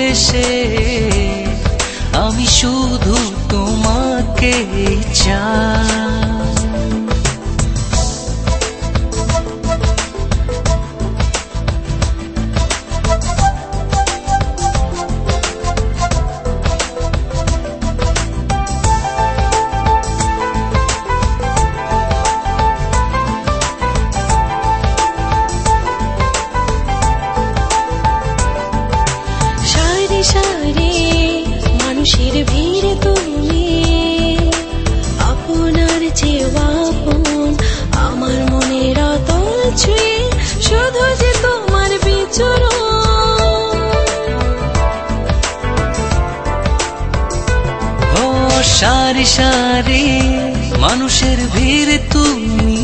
ভালোবেসে আমি শুধু তোমাকে চাই। মানুষের ভিড়ে তুমি আপনার চেয়ে আপন, আমার মনের অতল ছুঁয়ে শুধু যে তোমার বিচরণ। ও সারি সারি মানুষের ভিড়ে তুমি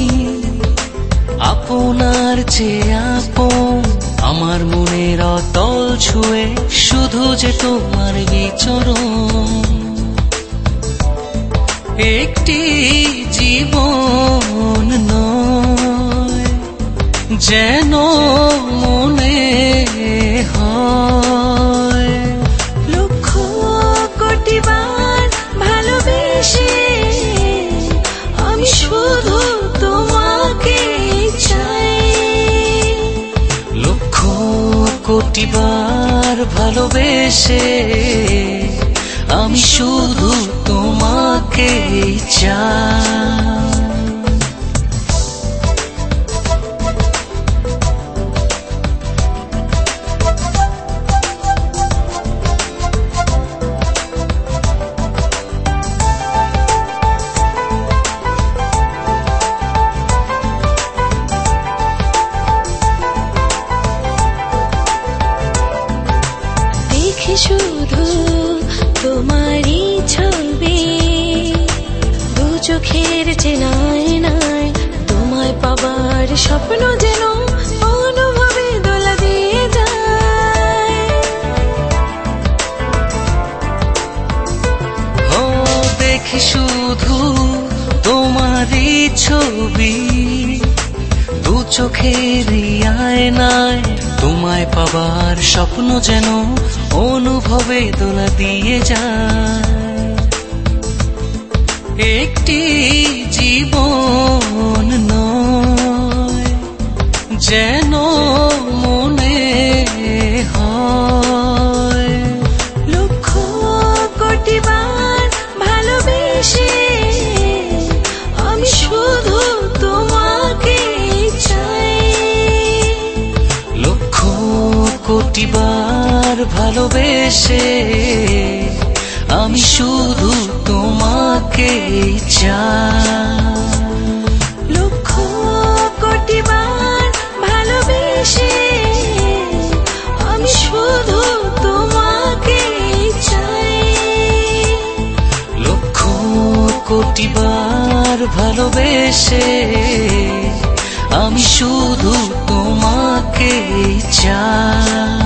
আপনার চেয়ে আপন, আমার মনের অতল ছুঁয়ে শুধু যে তোমার বিচরণ। একটি জীবন নয় যেন মনে হয় লক্ষ কোটি বার ভালোবেসে আমি শুধু তোমাকে চাই। লক্ষ কোটি বার ভালোবেসে আমি শুধু তোমাকে চাই। শুধু তোমারই ছবি দু চোখের চেনায় নাই, তোমায় পাবার স্বপ্ন যেন অনুভবে দোলা দিয়ে যায়। ও দেখি শুধু তোমারই ছবি দু চোখের আয়নায়, তোমায় পাবার স্বপ্ন যেন অনুভবে দোলা দিয়ে যায়। একটি জীবন নয় যেন মনে হয় লক্ষ কোটি বার ভালোবেসে আমি শুধু তোমাকে চাই। লক্ষ কোটি বার ভালোবেসে আমি শুধু তোমাকে চাই। লক্ষ কোটি বার ভালোবেসে আমি শুধু তোমাকে চাই। লক্ষ কোটি বার ভালোবেসে আমি শুধু তোমাকে চাই।